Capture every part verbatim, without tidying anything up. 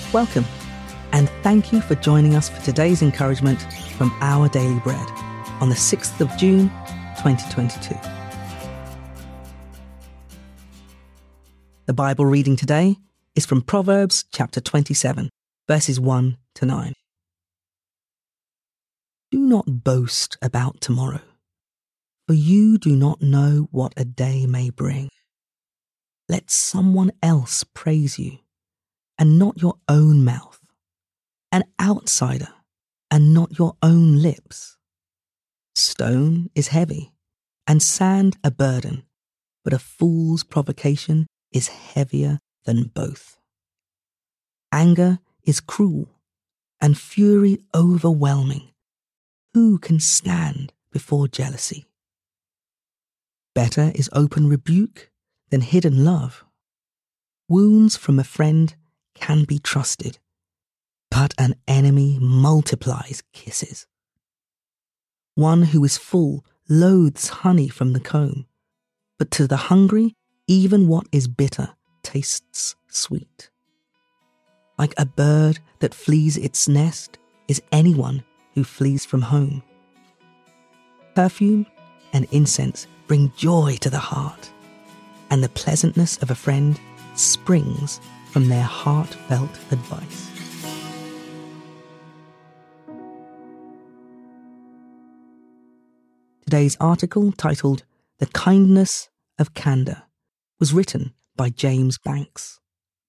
Welcome, and thank you for joining us for today's encouragement from Our Daily Bread on the sixth of June, twenty twenty-two. The Bible reading today is from Proverbs chapter twenty-seven, verses one to nine. Do not boast about tomorrow, for you do not know what a day may bring. Let someone else praise you, and not your own mouth, an outsider, and not your own lips. Stone is heavy, and sand a burden, but a fool's provocation is heavier than both. Anger is cruel, and fury overwhelming. Who can stand before jealousy? Better is open rebuke than hidden love. Wounds from a friend can be trusted, but an enemy multiplies kisses. One who is full loathes honey from the comb, but to the hungry, even what is bitter tastes sweet. Like a bird that flees its nest is anyone who flees from home. Perfume and incense bring joy to the heart, and the pleasantness of a friend springs from their heartfelt advice. Today's article, titled "The Kindness of Candor," was written by James Banks.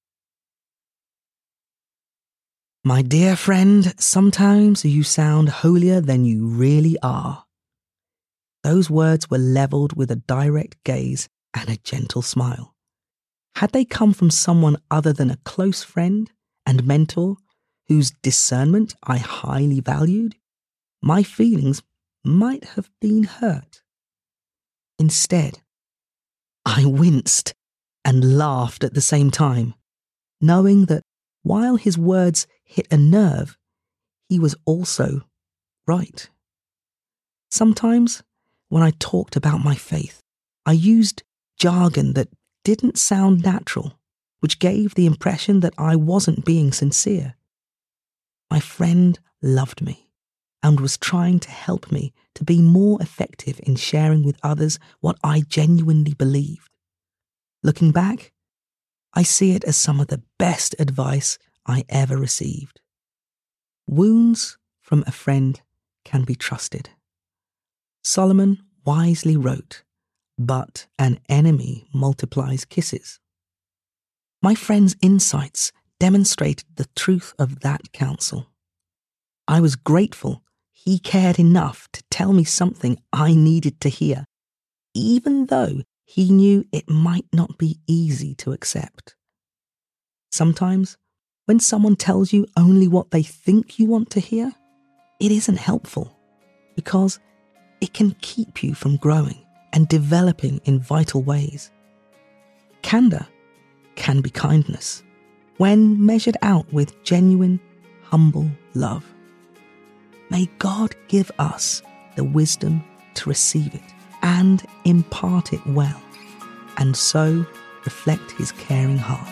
My dear friend, sometimes you sound holier than you really are. Those words were levelled with a direct gaze and a gentle smile. Had they come from someone other than a close friend and mentor whose discernment I highly valued, my feelings might have been hurt. Instead, I winced and laughed at the same time, knowing that while his words hit a nerve, he was also right. Sometimes, when I talked about my faith, I used jargon that didn't sound natural, which gave the impression that I wasn't being sincere. My friend loved me and was trying to help me to be more effective in sharing with others what I genuinely believed. Looking back, I see it as some of the best advice I ever received. Wounds from a friend can be trusted. Solomon wisely wrote, "But an enemy multiplies kisses." My friend's insights demonstrated the truth of that counsel. I was grateful he cared enough to tell me something I needed to hear, even though he knew it might not be easy to accept. Sometimes, when someone tells you only what they think you want to hear, it isn't helpful, because it can keep you from growing and developing in vital ways. Candor can be kindness when measured out with genuine, humble love. May God give us the wisdom to receive it and impart it well, and so reflect his caring heart.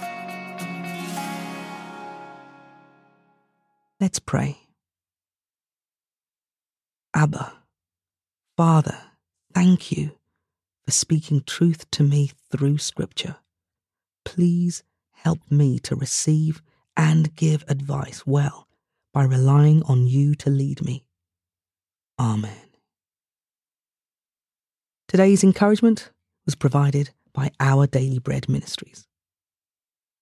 Let's pray. Abba, Father, thank you for speaking truth to me through Scripture. Please help me to receive and give advice well by relying on you to lead me. Amen. Today's encouragement was provided by Our Daily Bread Ministries.